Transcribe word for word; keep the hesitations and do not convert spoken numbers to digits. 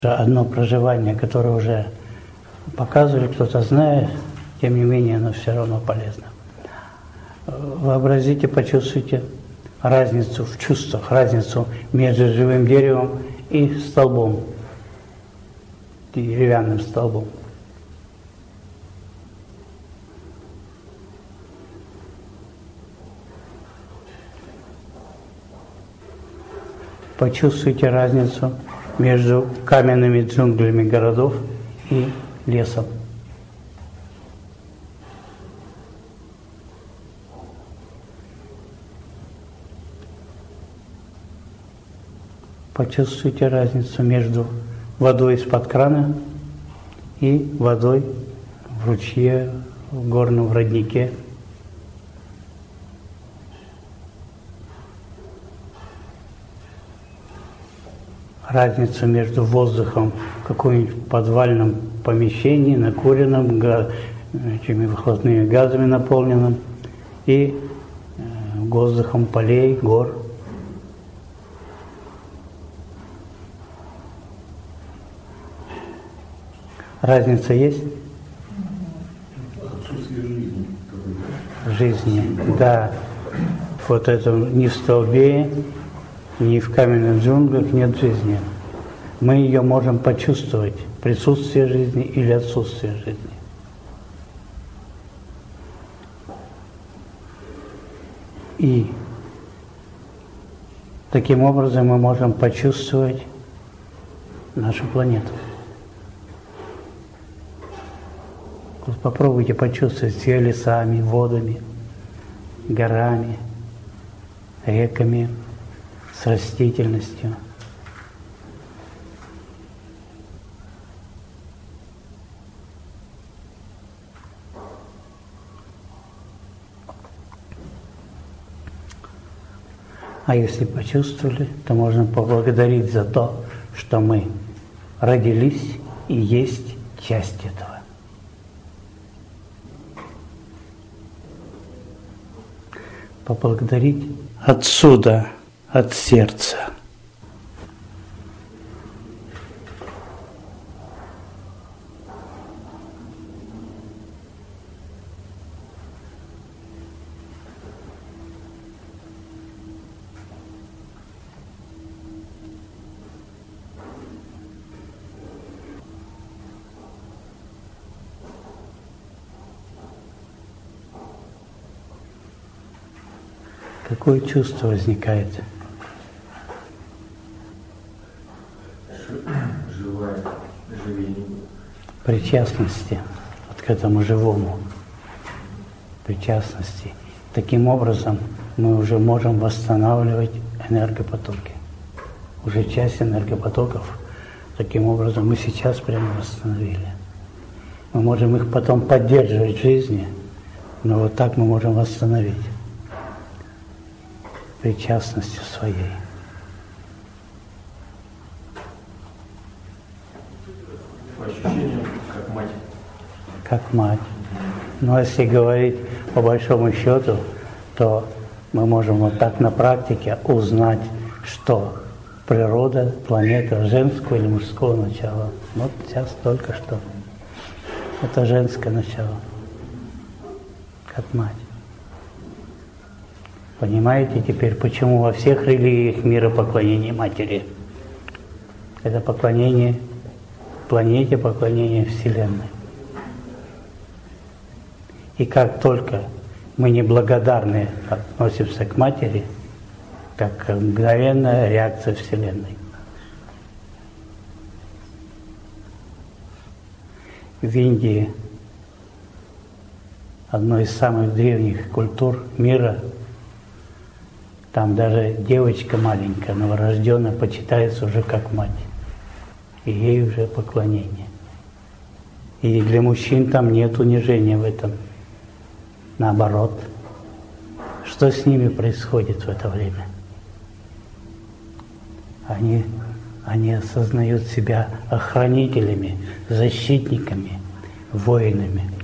Одно проживание, которое уже показывали, кто-то знает, тем не менее оно все равно полезно. Вообразите, почувствуйте разницу в чувствах, разницу между живым деревом и столбом, деревянным столбом. Почувствуйте разницу между каменными джунглями городов и лесом. Почувствуйте разницу между водой из-под крана и водой в ручье, в горном роднике. Разницу между воздухом в каком-нибудь подвальном помещении, накуренном, этими выхлопными газами наполненным, и воздухом полей, гор. Разница есть? Отсутствие жизни. Жизни, да. Вот это ни в столбе, ни в каменных джунглях нет жизни. Мы ее можем почувствовать, присутствие жизни или отсутствие жизни. И таким образом мы можем почувствовать нашу планету. Вот попробуйте почувствовать с ее лесами, водами, горами, реками, с растительностью. А если почувствовали, то можно поблагодарить за то, что мы родились и есть часть этого. Поблагодарить отсюда, от сердца. Какое чувство возникает? Живая, живение. Причастности вот к этому живому. Причастности. Таким образом мы уже можем восстанавливать энергопотоки. Уже часть энергопотоков таким образом мы сейчас прямо восстановили. Мы можем их потом поддерживать в жизни, но вот так мы можем восстановить причастностью своей. Ощущение, как мать. Как мать. Но если говорить по большому счету, то мы можем вот так на практике узнать, что природа, планета женского или мужского начала. Вот сейчас только что. Это женское начало. Как мать. Понимаете теперь, почему во всех религиях мира поклонение матери? Это поклонение планете, поклонение Вселенной. И как только мы неблагодарны относимся к матери, как мгновенная реакция Вселенной. В Индии, одной из самых древних культур мира, там даже девочка маленькая, новорожденная, почитается уже как мать. И ей уже поклонение. И для мужчин там нет унижения в этом. Наоборот. Что с ними происходит в это время? Они, они осознают себя охранителями, защитниками, воинами.